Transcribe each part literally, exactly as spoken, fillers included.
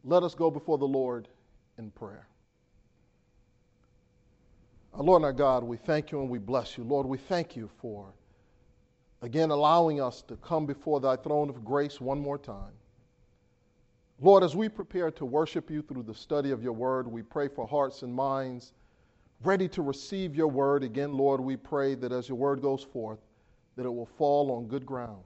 Let us go before the Lord in prayer. Our Lord and our God, we thank you and we bless you. Lord, we thank you for, again, allowing us to come before thy throne of grace one more time. Lord, as we prepare to worship you through the study of your word, we pray for hearts and minds ready to receive your word. Again, Lord, we pray that as your word goes forth, that it will fall on good ground.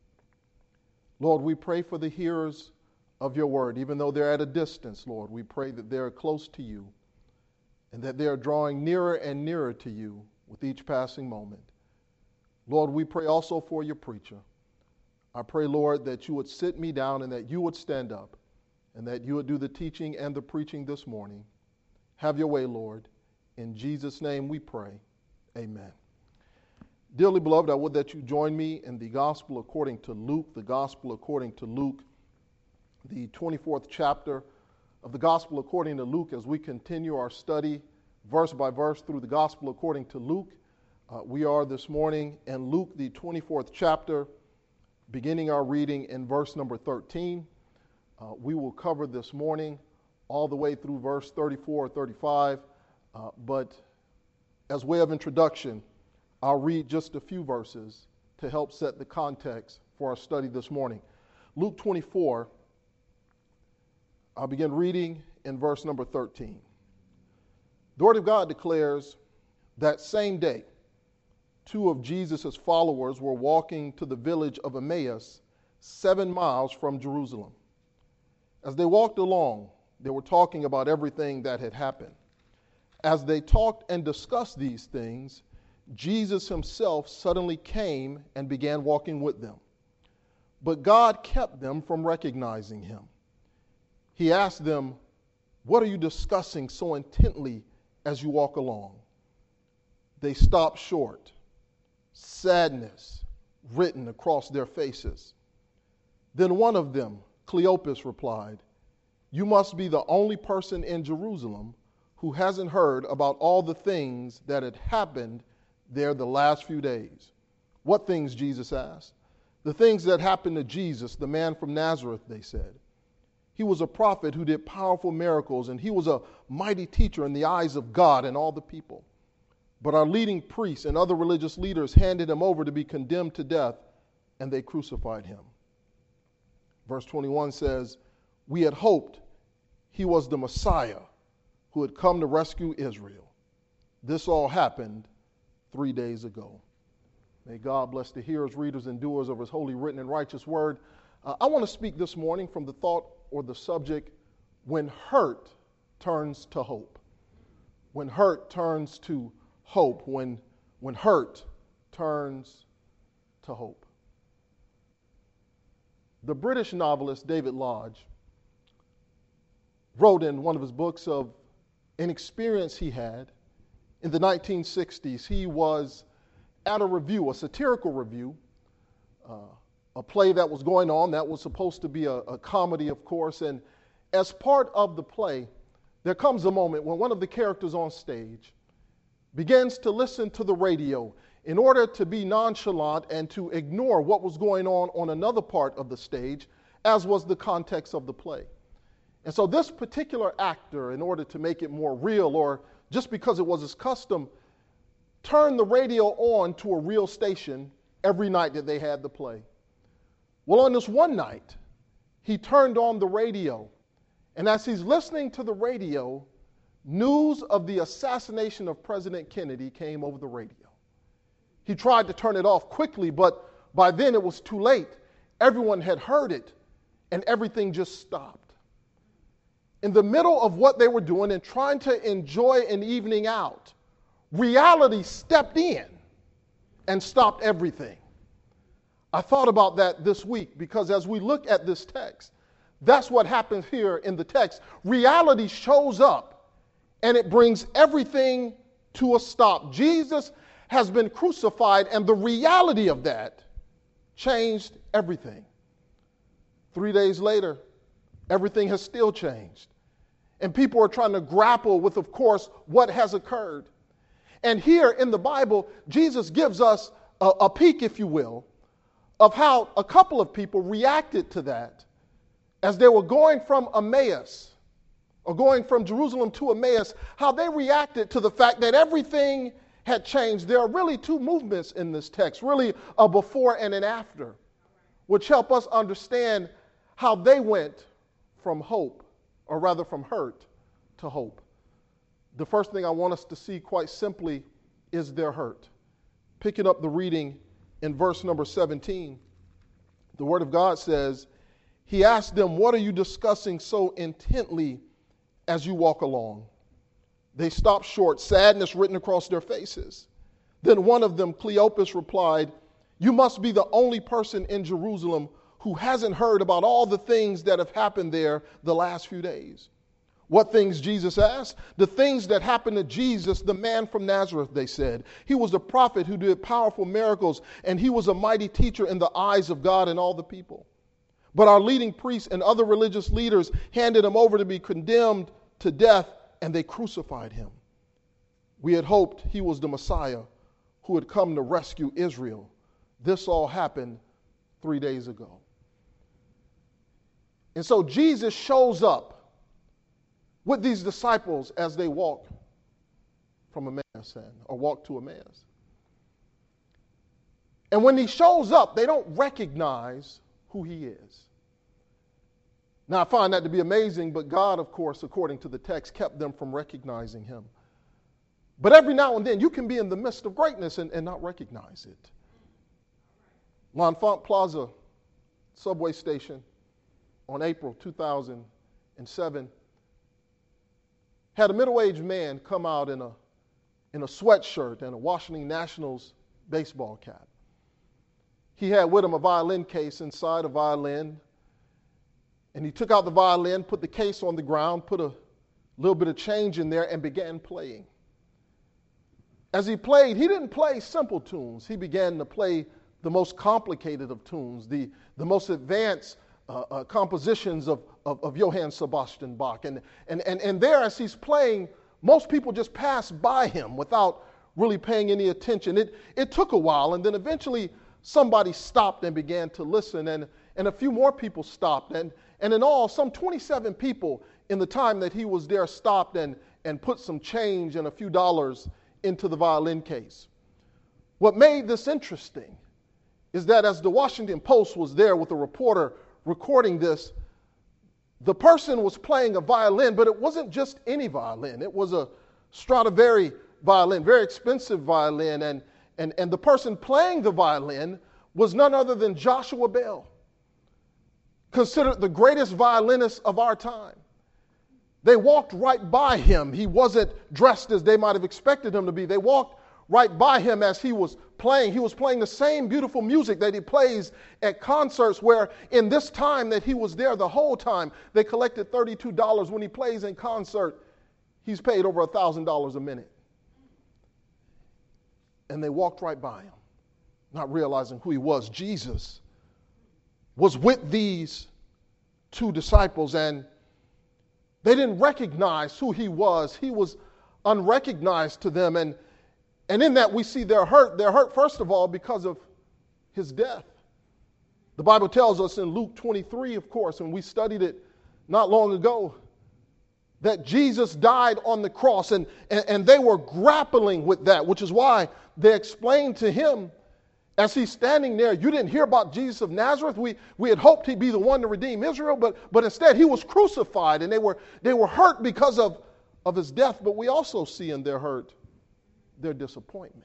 Lord, we pray for the hearers of your word, even though they're at a distance, Lord. We pray that they're close to you and that they are drawing nearer and nearer to you with each passing moment. Lord, we pray also for your preacher. I pray, Lord, that you would sit me down and that you would stand up and that you would do the teaching and the preaching this morning. Have your way, Lord. In Jesus' name we pray. Amen. Dearly beloved, I would that you join me in the Gospel according to Luke, the Gospel according to Luke, the twenty-fourth chapter of the Gospel according to Luke, as we continue our study verse by verse through the Gospel according to Luke. Uh, we are this morning in Luke, the twenty-fourth chapter, beginning our reading in verse number thirteen. Uh, we will cover this morning all the way through verse thirty-four or thirty-five, uh, but as way of introduction, I'll read just a few verses to help set the context for our study this morning. Luke twenty-four, I'll begin reading in verse number thirteen. The Word of God declares, that same day, two of Jesus' followers were walking to the village of Emmaus, seven miles from Jerusalem. As they walked along, they were talking about everything that had happened. As they talked and discussed these things, Jesus himself suddenly came and began walking with them. But God kept them from recognizing him. He asked them, "What are you discussing so intently as you walk along?" They stopped short, sadness written across their faces. Then one of them, Cleopas, replied, "You must be the only person in Jerusalem who hasn't heard about all the things that had happened there the last few days." "What things?" Jesus asked. "The things that happened to Jesus, the man from Nazareth," they said. "He was a prophet who did powerful miracles, and he was a mighty teacher in the eyes of God and all the people. But our leading priests and other religious leaders handed him over to be condemned to death, and they crucified him." Verse twenty-one says, "We had hoped he was the Messiah who had come to rescue Israel. This all happened three days ago." May God bless the hearers, readers, and doers of his holy, written, and righteous word. Uh, I want to speak this morning from the thought or the subject, when hurt turns to hope. When hurt turns to hope. When, when hurt turns to hope. The British novelist David Lodge wrote in one of his books of an experience he had in the nineteen sixties. He was at a review, a satirical review, uh, a play that was going on that was supposed to be a, a comedy, of course. And as part of the play, there comes a moment when one of the characters on stage begins to listen to the radio in order to be nonchalant and to ignore what was going on on another part of the stage, as was the context of the play. And so this particular actor, in order to make it more real, or just because it was his custom, turned the radio on to a real station every night that they had the play. Well, on this one night, he turned on the radio, and as he's listening to the radio, news of the assassination of President Kennedy came over the radio. He tried to turn it off quickly, but by then it was too late. Everyone had heard it, and everything just stopped. In the middle of what they were doing and trying to enjoy an evening out, reality stepped in and stopped everything. I thought about that this week because as we look at this text, that's what happens here in the text. Reality shows up and it brings everything to a stop. Jesus has been crucified, and the reality of that changed everything. Three days later, everything has still changed. And people are trying to grapple with, of course, what has occurred. And here in the Bible, Jesus gives us a, a peek, if you will, of how a couple of people reacted to that as they were going from Emmaus, or going from Jerusalem to Emmaus, how they reacted to the fact that everything had changed. There are really two movements in this text, really a before and an after, which help us understand how they went from hope, or rather from hurt to hope. The first thing I want us to see quite simply is their hurt. Picking up the reading in verse number seventeen, the Word of God says, he asked them, what are you discussing so intently as you walk along? They stopped short, sadness written across their faces. Then one of them, Cleopas, replied, you must be the only person in Jerusalem who hasn't heard about all the things that have happened there the last few days. What things, Jesus asked? The things that happened to Jesus, the man from Nazareth, they said. He was a prophet who did powerful miracles, and he was a mighty teacher in the eyes of God and all the people. But our leading priests and other religious leaders handed him over to be condemned to death, and they crucified him. We had hoped he was the Messiah who had come to rescue Israel. This all happened three days ago. And so Jesus shows up with these disciples as they walk from Emmaus, or walk to Emmaus. And when he shows up, they don't recognize who he is. Now, I find that to be amazing, but God, of course, according to the text, kept them from recognizing him. But every now and then, you can be in the midst of greatness and, and not recognize it. L'Enfant Plaza subway station on April two thousand seven had a middle-aged man come out in a, in a sweatshirt and a Washington Nationals baseball cap. He had with him a violin case, inside a violin, and he took out the violin, put the case on the ground, put a little bit of change in there, and began playing. As he played, he didn't play simple tunes. He began to play the most complicated of tunes, the, the most advanced uh, uh, compositions of, of, of Johann Sebastian Bach. And, and, and, and there, as he's playing, most people just pass by him without really paying any attention. It, it took a while, and then eventually somebody stopped and began to listen, and, and a few more people stopped. And, and in all, some twenty-seven people in the time that he was there stopped and, and put some change and a few dollars into the violin case. What made this interesting is that as the Washington Post was there with a reporter recording this, the person was playing a violin, but it wasn't just any violin. It was a Stradivari violin, very expensive violin, and, and, and the person playing the violin was none other than Joshua Bell, considered the greatest violinist of our time. They walked right by him. He wasn't dressed as they might have expected him to be. They walked right by him as he was playing. He was playing the same beautiful music that he plays at concerts, where in this time that he was there, the whole time, they collected thirty-two dollars. When he plays in concert, he's paid over one thousand dollars a minute. And they walked right by him, not realizing who he was. Jesus was with these two disciples, and they didn't recognize who he was. He was unrecognized to them. And, and in that we see they're hurt. They're hurt, first of all, because of his death. The Bible tells us in Luke twenty-three, of course, and we studied it not long ago, that Jesus died on the cross. And, and, and they were grappling with that, which is why they explained to him, as he's standing there, you didn't hear about Jesus of Nazareth. We, we had hoped he'd be the one to redeem Israel, but, but instead he was crucified, and they were, they were hurt because of, of his death. But we also see in their hurt their disappointment.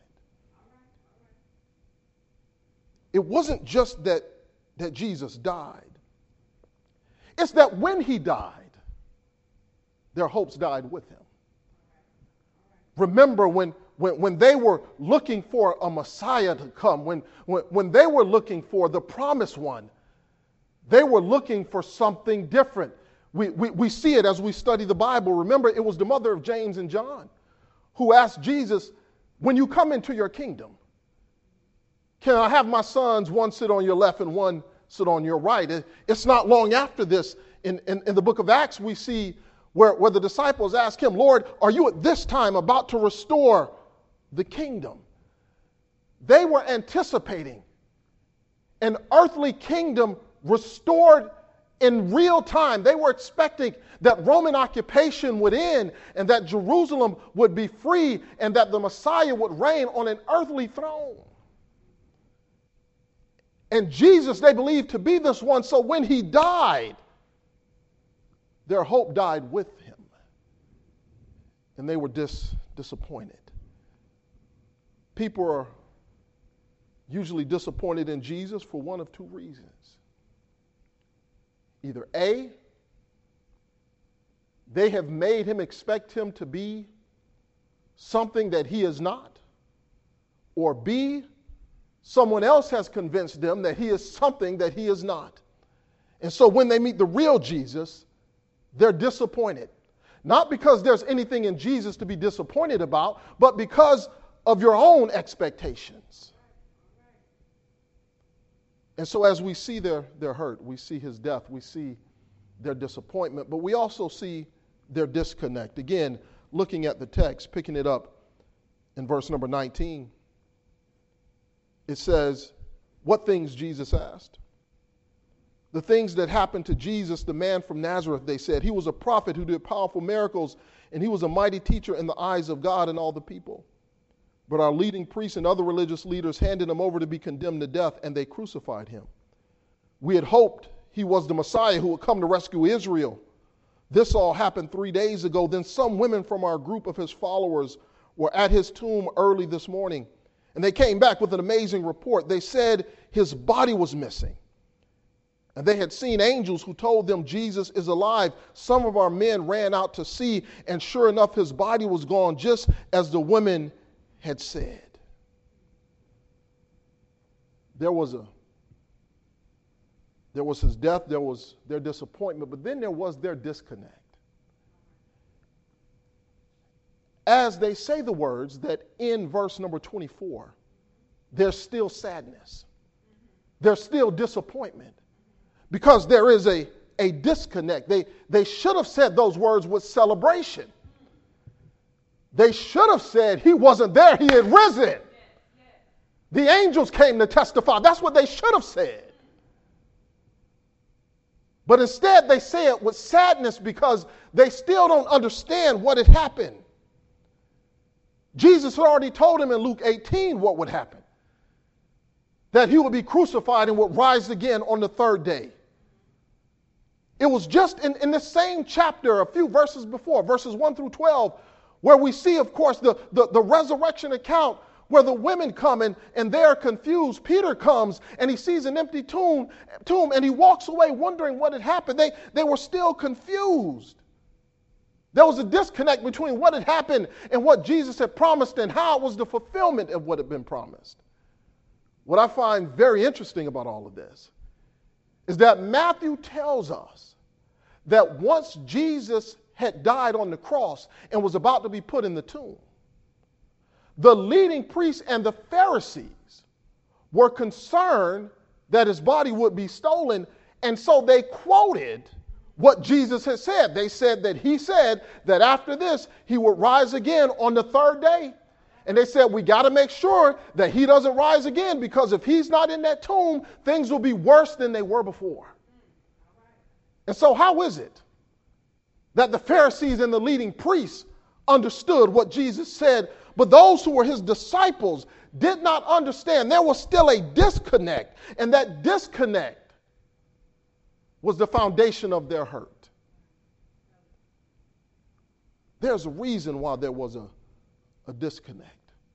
It wasn't just that, that Jesus died. It's that when he died, their hopes died with him. Remember when When, when they were looking for a Messiah to come, when, when, when they were looking for the promised one, they were looking for something different. We, we, we see it as we study the Bible. Remember, it was the mother of James and John who asked Jesus, when you come into your kingdom, can I have my sons, one sit on your left and one sit on your right? It, it's not long after this, in, in, in the book of Acts, we see where, where the disciples ask him, Lord, are you at this time about to restore the kingdom? They were anticipating an earthly kingdom restored in real time. They were expecting that Roman occupation would end and that Jerusalem would be free and that the Messiah would reign on an earthly throne. And Jesus, they believed to be this one. So when he died, their hope died with him. And they were dis- disappointed. People are usually disappointed in Jesus for one of two reasons. Either A, they have made him expect him to be something that he is not, or B, someone else has convinced them that he is something that he is not. And so when they meet the real Jesus, they're disappointed. Not because there's anything in Jesus to be disappointed about, but because of your own expectations. And so as we see their, their hurt, we see his death, we see their disappointment, but we also see their disconnect. Again, looking at the text, picking it up in verse number nineteen, it says, what things Jesus asked? The things that happened to Jesus, the man from Nazareth, they said. He was a prophet who did powerful miracles, and he was a mighty teacher in the eyes of God and all the people. But our leading priests and other religious leaders handed him over to be condemned to death, and they crucified him. We had hoped he was the Messiah who would come to rescue Israel. This all happened three days ago. Then some women from our group of his followers were at his tomb early this morning, and they came back with an amazing report. They said his body was missing, and they had seen angels who told them Jesus is alive. Some of our men ran out to see, and sure enough, his body was gone, just as the women had said. There was a there was his death, there was their disappointment, but then there was their disconnect. As they say the words that in verse number twenty-four, there's still sadness. There's still disappointment because there is a, a disconnect. They, they should have said those words with celebration. They should have said he wasn't there, he had risen. The angels came to testify. That's what they should have said. But instead they say it with sadness because they still don't understand what had happened. Jesus had already told him in Luke eighteen what would happen. That he would be crucified and would rise again on the third day. It was just in, in the same chapter, a few verses before, verses one through twelve, where we see, of course, the, the, the resurrection account where the women come and, and they're confused. Peter comes and he sees an empty tomb, tomb and he walks away wondering what had happened. They, they were still confused. There was a disconnect between what had happened and what Jesus had promised and how it was the fulfillment of what had been promised. What I find very interesting about all of this is that Matthew tells us that once Jesus had died on the cross and was about to be put in the tomb, the leading priests and the Pharisees were concerned that his body would be stolen, and so they quoted what Jesus had said. They said that he said that after this, he would rise again on the third day. And they said, we got to make sure that he doesn't rise again, because if he's not in that tomb, things will be worse than they were before. And so how is it that the Pharisees and the leading priests understood what Jesus said, but those who were his disciples did not understand? There was still a disconnect, and that disconnect was the foundation of their hurt. There's a reason why there was a, a disconnect.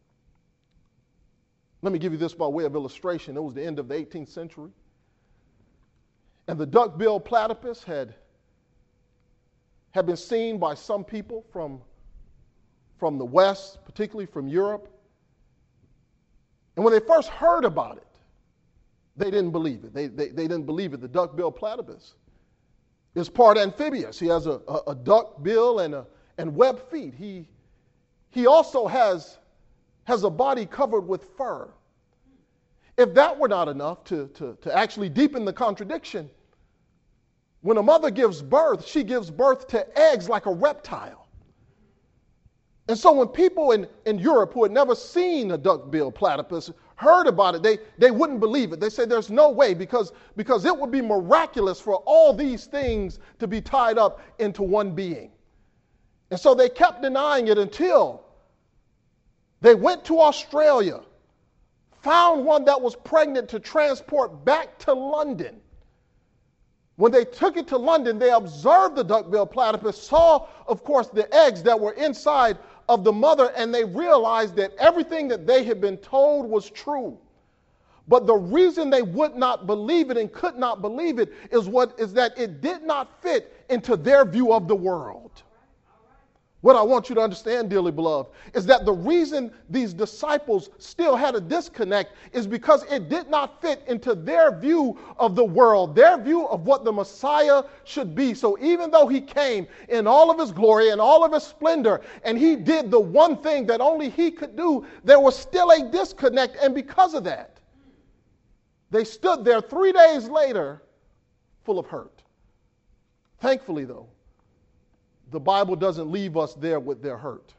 Let me give you this by way of illustration. It was the end of the eighteenth century, and the duck-billed platypus had, had been seen by some people from, from the West, particularly from Europe. And when they first heard about it, they didn't believe it. They, they, they didn't believe it. The duck-billed platypus is part amphibious. He has a, a, a duck bill and, a, and webbed feet. He, he also has, has a body covered with fur. If that were not enough to, to, to actually deepen the contradiction, when a mother gives birth, she gives birth to eggs like a reptile. And so when people in, in Europe who had never seen a duck-billed platypus heard about it, they, they wouldn't believe it. They said there's no way because, because it would be miraculous for all these things to be tied up into one being. And so they kept denying it until they went to Australia, found one that was pregnant to transport back to London. When they took it to London, they observed the duck-billed platypus, saw, of course, the eggs that were inside of the mother, and they realized that everything that they had been told was true. But the reason they would not believe it and could not believe it is what is that it did not fit into their view of the world. What I want you to understand, dearly beloved, is that the reason these disciples still had a disconnect is because it did not fit into their view of the world, their view of what the Messiah should be. So even though he came in all of his glory and all of his splendor, and he did the one thing that only he could do, there was still a disconnect. And because of that, they stood there three days later full of hurt. Thankfully, though, the Bible doesn't leave us there with their hurt.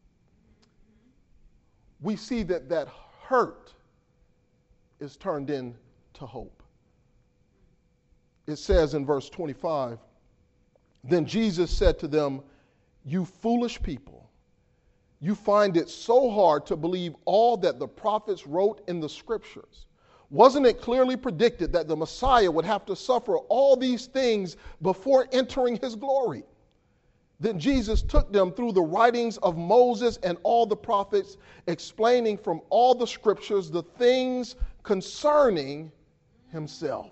We see that that hurt is turned into hope. It says in verse twenty-five, then Jesus said to them, you foolish people, you find it so hard to believe all that the prophets wrote in the scriptures. Wasn't it clearly predicted that the Messiah would have to suffer all these things before entering his glory? Then Jesus took them through the writings of Moses and all the prophets, explaining from all the scriptures the things concerning himself.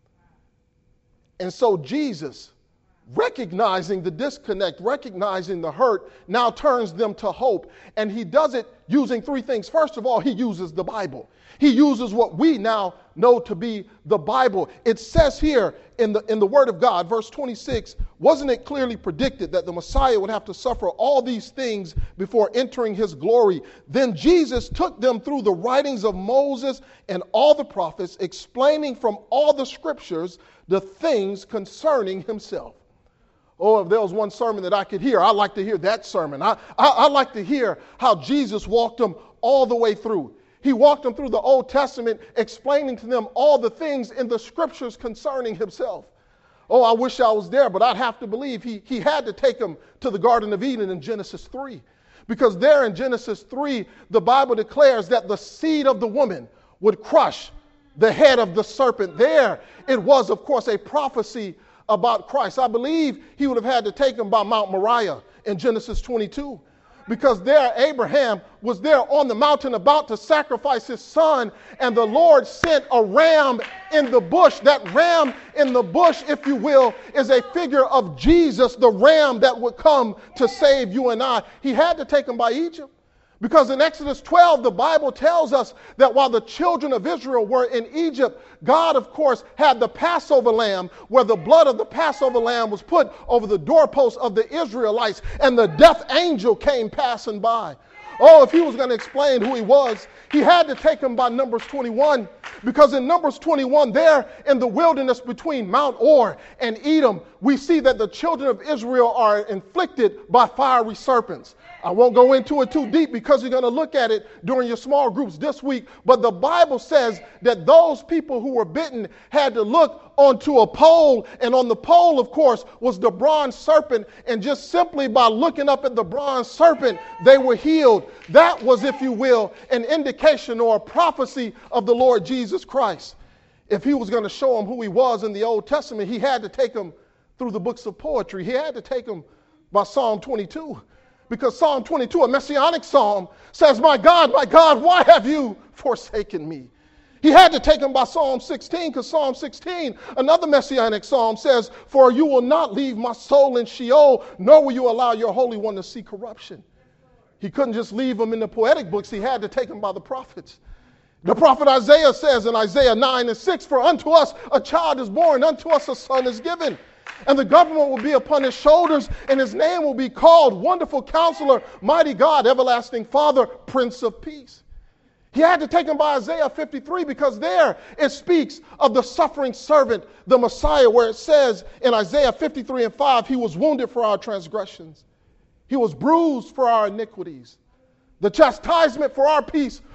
And so Jesus, recognizing the disconnect, recognizing the hurt, now turns them to hope. And he does it using three things. First of all, he uses the Bible. He uses what we now know to be the Bible. It says here in the, in the Word of God, verse twenty-six, wasn't it clearly predicted that the Messiah would have to suffer all these things before entering his glory? Then Jesus took them through the writings of Moses and all the prophets, explaining from all the scriptures the things concerning himself. Oh, if there was one sermon that I could hear, I'd like to hear that sermon. I, I, I'd like to hear how Jesus walked them all the way through. He walked them through the Old Testament, explaining to them all the things in the scriptures concerning himself. Oh, I wish I was there, but I'd have to believe he, he had to take them to the Garden of Eden in Genesis three. Because there in Genesis three, the Bible declares that the seed of the woman would crush the head of the serpent. There it was, of course, a prophecy about Christ. I believe he would have had to take him by Mount Moriah in Genesis twenty-two. Because there Abraham was there on the mountain about to sacrifice his son, and the Lord sent a ram in the bush. That ram in the bush, if you will, is a figure of Jesus, the ram that would come to save you and I. He had to take him by Egypt. Because in Exodus twelve, the Bible tells us that while the children of Israel were in Egypt, God, of course, had the Passover lamb, where the blood of the Passover lamb was put over the doorposts of the Israelites, and the death angel came passing by. Oh, if he was going to explain who he was, he had to take him by Numbers twenty-one, because in Numbers twenty-one, there in the wilderness between Mount Or and Edom, we see that the children of Israel are inflicted by fiery serpents. I won't go into it too deep because you're going to look at it during your small groups this week. But the Bible says that those people who were bitten had to look onto a pole. And on the pole, of course, was the bronze serpent. And just simply by looking up at the bronze serpent, they were healed. That was, if you will, an indication or a prophecy of the Lord Jesus Christ. If he was going to show them who he was in the Old Testament, he had to take them through the books of poetry. He had to take them by Psalm twenty-two. Because Psalm twenty-two, a messianic psalm, says, my God, my God, why have you forsaken me? He had to take him by Psalm sixteen, because Psalm sixteen, another messianic psalm, says, for you will not leave my soul in Sheol, nor will you allow your Holy One to see corruption. He couldn't just leave him in the poetic books. He had to take him by the prophets. The prophet Isaiah says in Isaiah nine and six, for unto us a child is born, unto us a son is given. And the government will be upon his shoulders, and his name will be called Wonderful Counselor, Mighty God, Everlasting Father, Prince of Peace. He had to take him by Isaiah fifty-three, because there it speaks of the suffering servant, the Messiah, where it says in Isaiah fifty-three and five, he was wounded for our transgressions. He was bruised for our iniquities. The chastisement for our peace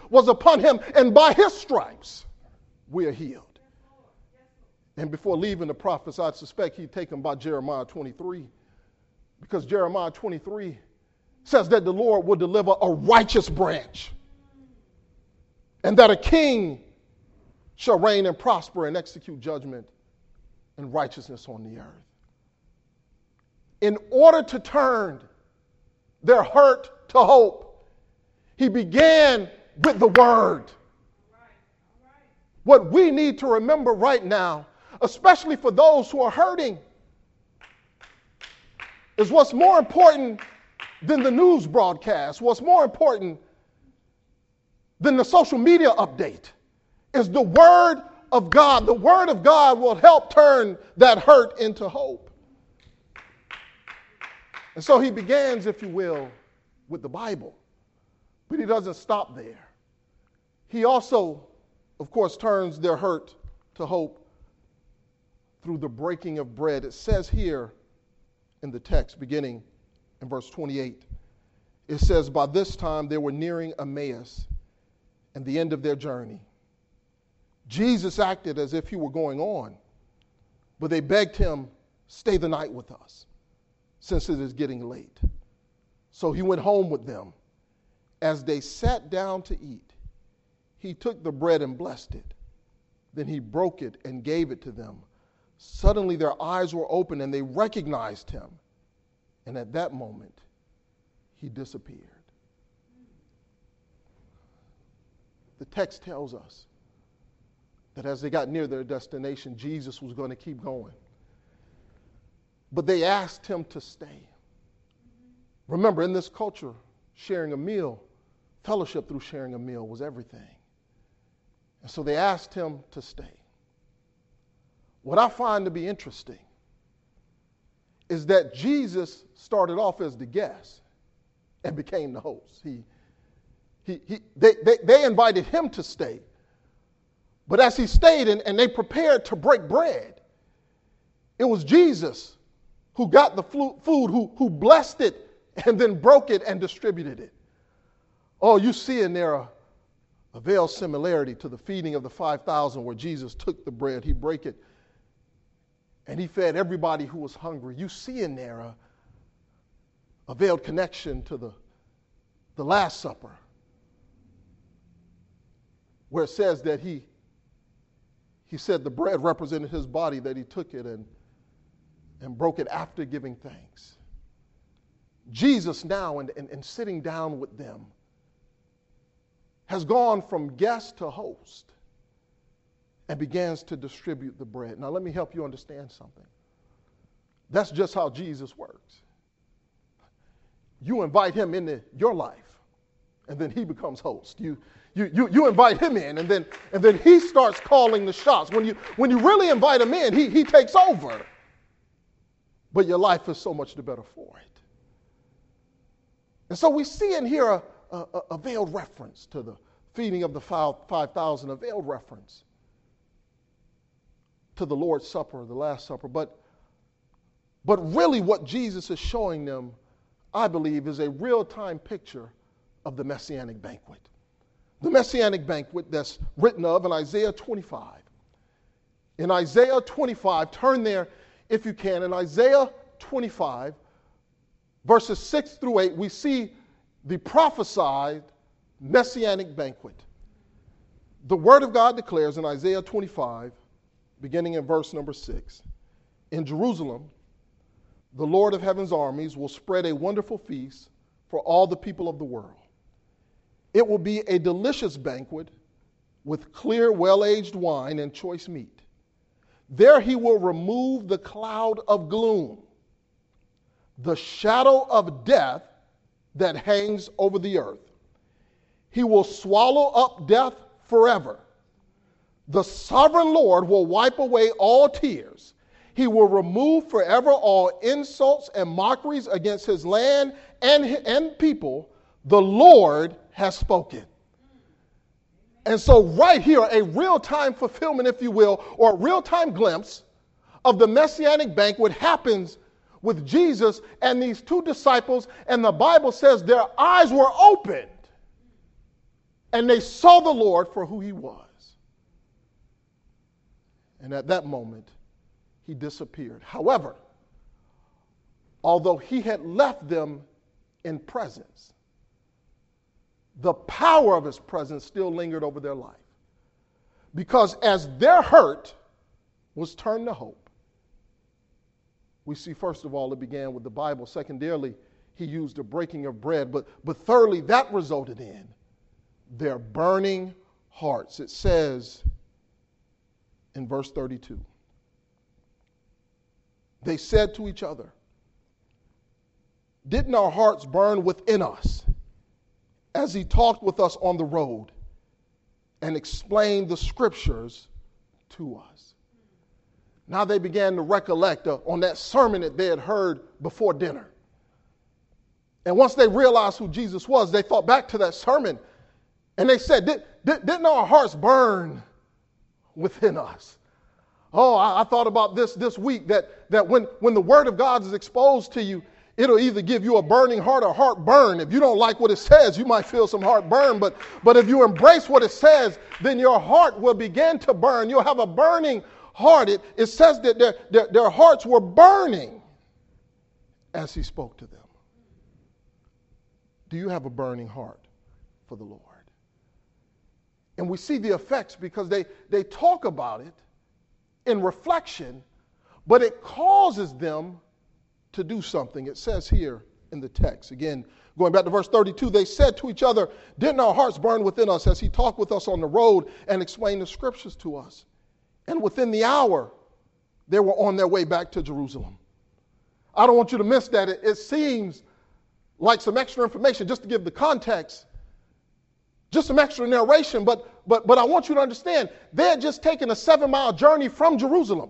was upon him, and by his stripes we are healed. And before leaving the prophets, I suspect he'd taken by Jeremiah twenty-three, because Jeremiah twenty-three says that the Lord will deliver a righteous branch, and that a king shall reign and prosper and execute judgment and righteousness on the earth. In order to turn their hurt to hope, he began with the word. What we need to remember right now, especially for those who are hurting, is what's more important than the news broadcast, what's more important than the social media update, is the word of God. The word of God will help turn that hurt into hope. And so he begins, if you will, with the Bible. But he doesn't stop there. He also, of course, turns their hurt to hope through the breaking of bread. It says here in the text, beginning in verse twenty-eight, it says, by this time they were nearing Emmaus and the end of their journey. Jesus acted as if he were going on, but they begged him, stay the night with us, since it is getting late. So he went home with them. As they sat down to eat, he took the bread and blessed it. Then he broke it and gave it to them. Suddenly their eyes were open and they recognized him. And at that moment, he disappeared. The text tells us that as they got near their destination, Jesus was going to keep going. But they asked him to stay. Remember, in this culture, sharing a meal, fellowship through sharing a meal was everything. And so they asked him to stay. What I find to be interesting is that Jesus started off as the guest and became the host. He, he, he, they, they, they invited him to stay. But as he stayed and, and they prepared to break bread, it was Jesus who got the food, who, who blessed it and then broke it and distributed it. Oh, you see in there a, a veiled similarity to the feeding of the five thousand, where Jesus took the bread, he broke it, and he fed everybody who was hungry. You see in there a, a veiled connection to the, the Last Supper, where it says that he He said the bread represented his body, that he took it and, and broke it after giving thanks. Jesus now, in, in, in sitting down with them, has gone from guest to host and begins to distribute the bread. Now let me help you understand something. That's just how Jesus works. You invite him into your life, and then he becomes host. You You, you, you invite him in, and then, and then he starts calling the shots. When you, when you really invite him in, he, he takes over. But your life is so much the better for it. And so we see in here a, a, a veiled reference to the feeding of the five thousand, a veiled reference to the Lord's Supper, the Last Supper. But, but really what Jesus is showing them, I believe, is a real-time picture of the Messianic banquet. The Messianic banquet that's written of in Isaiah twenty-five. In Isaiah twenty-five, turn there if you can. In Isaiah twenty-five, verses six through eight, we see the prophesied Messianic banquet. The Word of God declares in Isaiah twenty-five, beginning in verse number six, in Jerusalem, the Lord of heaven's armies will spread a wonderful feast for all the people of the world. It will be a delicious banquet with clear, well-aged wine and choice meat. There he will remove the cloud of gloom, the shadow of death that hangs over the earth. He will swallow up death forever. The sovereign Lord will wipe away all tears. He will remove forever all insults and mockeries against his land and, and people. The Lord has spoken. And so right here, a real-time fulfillment, if you will, or a real-time glimpse of the Messianic banquet happens with Jesus and these two disciples, and the Bible says their eyes were opened and they saw the Lord for who he was. And at that moment, he disappeared. However, although he had left them in presence, the power of his presence still lingered over their life. Because as their hurt was turned to hope, we see, first of all, it began with the Bible. Secondarily, he used the breaking of bread. But, but thirdly, that resulted in their burning hearts. It says in verse thirty-two, they said to each other, "Didn't our hearts burn within us as he talked with us on the road and explained the scriptures to us?" Now they began to recollect uh, on that sermon that they had heard before dinner. And once they realized who Jesus was, they thought back to that sermon and they said, Did, did, didn't our hearts burn within us? Oh, I, I thought about this this week, that, that when, when the word of God is exposed to you, it'll either give you a burning heart or heartburn. If you don't like what it says, you might feel some heartburn. But, but if you embrace what it says, then your heart will begin to burn. You'll have a burning heart. It, it says that their, their, their hearts were burning as he spoke to them. Do you have a burning heart for the Lord? And we see the effects because they, they talk about it in reflection, but it causes them to do something. It says here in the text, again, going back to verse thirty-two, they said to each other, "Didn't our hearts burn within us as he talked with us on the road and explained the scriptures to us?" And within the hour, they were on their way back to Jerusalem. I don't want you to miss that. It, it seems like some extra information just to give the context, just some extra narration, but, but, but I want you to understand, they had just taken a seven-mile journey from Jerusalem.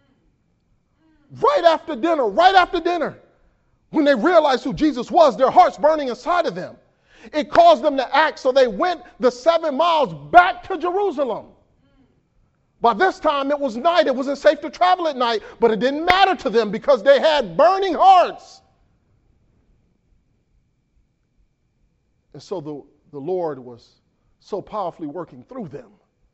Right after dinner, right after dinner, when they realized who Jesus was, their hearts burning inside of them. It caused them to act, so they went the seven miles back to Jerusalem. By this time, it was night. It wasn't safe to travel at night, but it didn't matter to them because they had burning hearts. And so the, the Lord was so powerfully working through them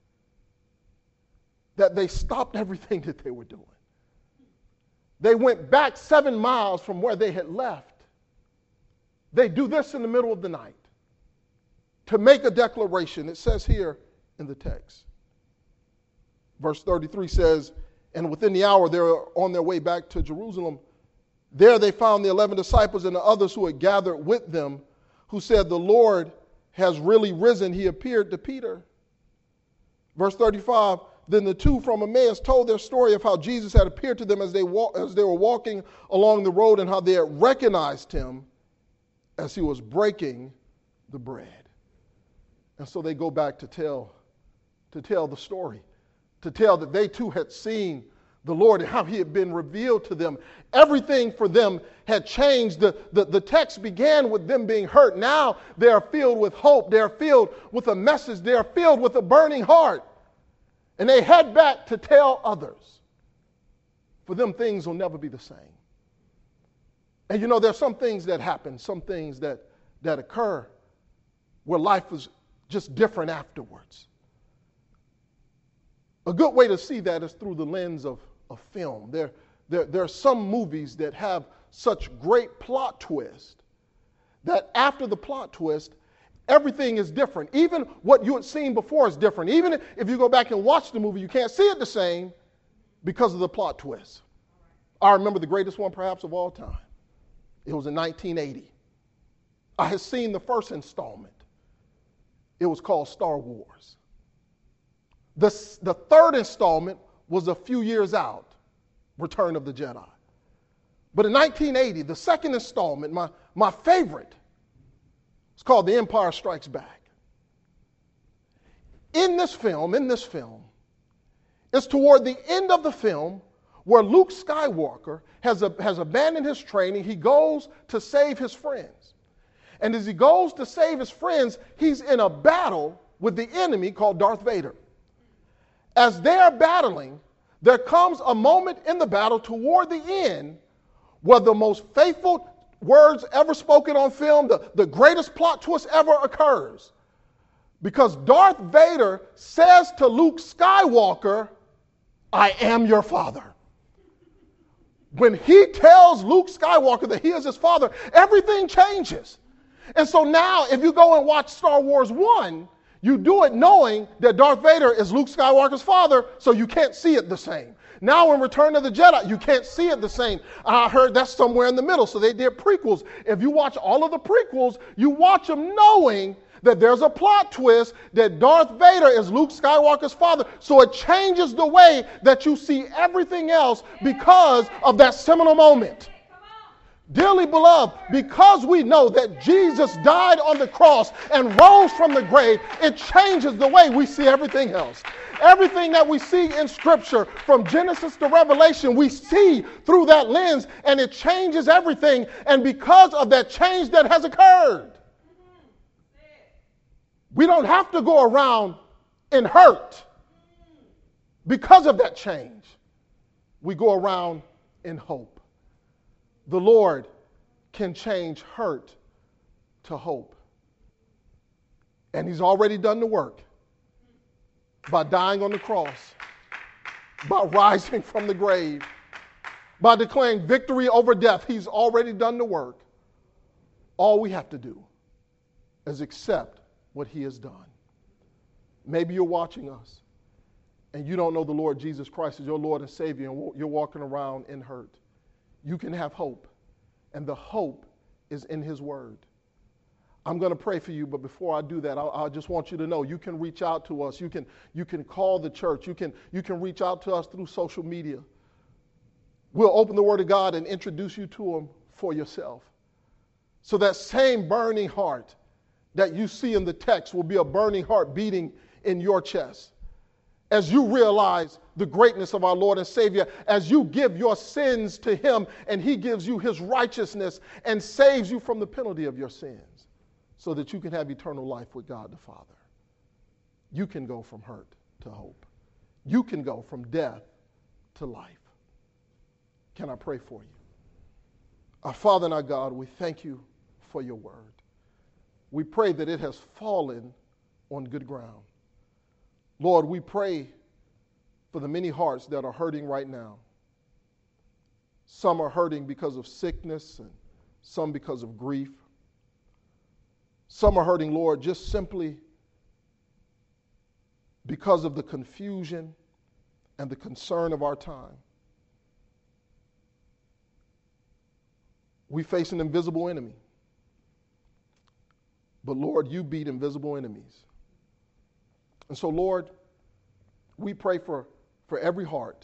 that they stopped everything that they were doing. They went back seven miles from where they had left. They do this in the middle of the night to make a declaration. It says here in the text. Verse thirty-three says, "And within the hour they were on their way back to Jerusalem. There they found the eleven disciples and the others who had gathered with them, who said, 'The Lord has really risen. He appeared to Peter.'" Verse thirty-five, "Then the two from Emmaus told their story of how Jesus had appeared to them as they, walk, as they were walking along the road and how they had recognized him as he was breaking the bread." And so they go back to tell, to tell the story, to tell that they too had seen the Lord and how he had been revealed to them. Everything for them had changed. The, the, the text began with them being hurt. Now they are filled with hope. They are filled with a message. They are filled with a burning heart. And they head back to tell others. For them, things will never be the same. And you know, there's some things that happen, some things that, that occur where life is just different afterwards. A good way to see that is through the lens of, of film. There, there, there are some movies that have such great plot twists that after the plot twist, everything is different. Even what you had seen before is different. Even if you go back and watch the movie, you can't see it the same because of the plot twist. I remember the greatest one perhaps of all time. It was in nineteen eighty. I had seen the first installment. It was called Star Wars. The, the third installment was a few years out, Return of the Jedi. But in nineteen eighty, the second installment, my, my favorite, it's called The Empire Strikes Back. In this film, in this film, it's toward the end of the film where Luke Skywalker has, a, has abandoned his training. He goes to save his friends. And as he goes to save his friends, he's in a battle with the enemy called Darth Vader. As they are battling, there comes a moment in the battle toward the end where the most faithful words ever spoken on film, the, the greatest plot twist ever occurs. Because Darth Vader says to Luke Skywalker, I am your father. When he tells Luke Skywalker that he is his father, everything changes. And so now, if you go and watch Star Wars one, you do it knowing that Darth Vader is Luke Skywalker's father, so you can't see it the same. Now in Return of the Jedi, you can't see it the same. I heard that's somewhere in the middle, so they did prequels. If you watch all of the prequels, you watch them knowing that there's a plot twist that Darth Vader is Luke Skywalker's father, so it changes the way that you see everything else because of that seminal moment. Dearly beloved, because we know that Jesus died on the cross and rose from the grave, it changes the way we see everything else. Everything that we see in Scripture, from Genesis to Revelation, we see through that lens, and it changes everything. And because of that change that has occurred, we don't have to go around in hurt because of that change. We go around in hope. The Lord can change hurt to hope. And he's already done the work by dying on the cross, by rising from the grave, by declaring victory over death. He's already done the work. All we have to do is accept what he has done. Maybe you're watching us and you don't know the Lord Jesus Christ as your Lord and Savior, and you're walking around in hurt. You can have hope, and the hope is in his word. I'm going to pray for you, but before I do that, I, I just want you to know you can reach out to us. You can, you can call the church. You can, you can reach out to us through social media. We'll open the Word of God and introduce you to him for yourself. So that same burning heart that you see in the text will be a burning heart beating in your chest as you realize the greatness of our Lord and Savior, as you give your sins to him and he gives you his righteousness and saves you from the penalty of your sins so that you can have eternal life with God the Father. You can go from hurt to hope. You can go from death to life. Can I pray for you? Our Father and our God, we thank you for your word. We pray that it has fallen on good ground. Lord, we pray for the many hearts that are hurting right now. Some are hurting because of sickness and some because of grief. Some are hurting, Lord, just simply because of the confusion and the concern of our time. We face an invisible enemy. But Lord, you beat invisible enemies. And so, Lord, we pray for, for every heart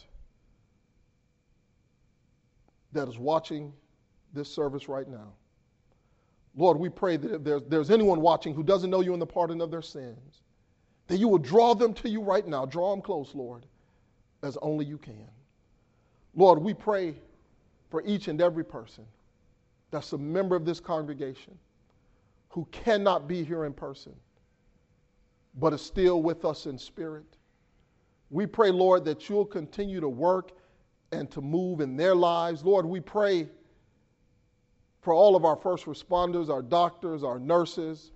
that is watching this service right now. Lord, we pray that if there's, there's anyone watching who doesn't know you in the pardon of their sins, that you will draw them to you right now. Draw them close, Lord, as only you can. Lord, we pray for each and every person that's a member of this congregation who cannot be here in person, but is still with us in spirit. We pray, Lord, that you'll continue to work and to move in their lives. Lord, we pray for all of our first responders, our doctors, our nurses,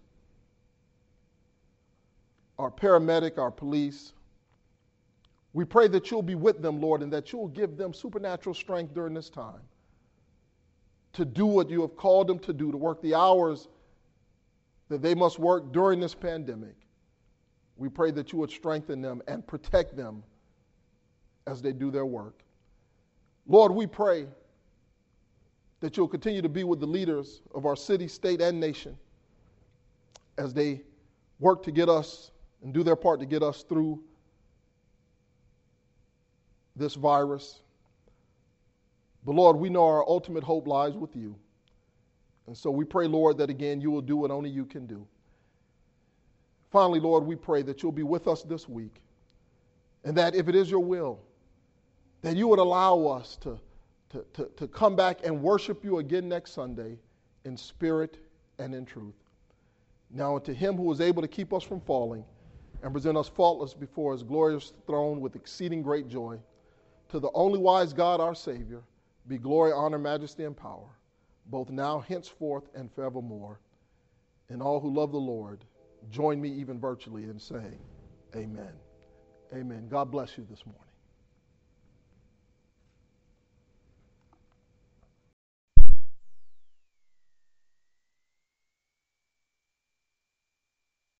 our paramedic, our police. We pray that you'll be with them, Lord, and that you'll give them supernatural strength during this time to do what you have called them to do, to work the hours that they must work during this pandemic. We pray that you would strengthen them and protect them as they do their work. Lord, we pray that you'll continue to be with the leaders of our city, state, and nation as they work to get us and do their part to get us through this virus. But Lord, we know our ultimate hope lies with you. And so we pray, Lord, that again you will do what only you can do. Finally, Lord, we pray that you'll be with us this week, and that if it is your will, that you would allow us to, to, to, to come back and worship you again next Sunday in spirit and in truth. Now unto him who is able to keep us from falling and present us faultless before his glorious throne with exceeding great joy, to the only wise God our Savior, be glory, honor, majesty, and power, both now, henceforth, and forevermore. And all who love the Lord join me even virtually in saying amen. Amen. God bless you this morning.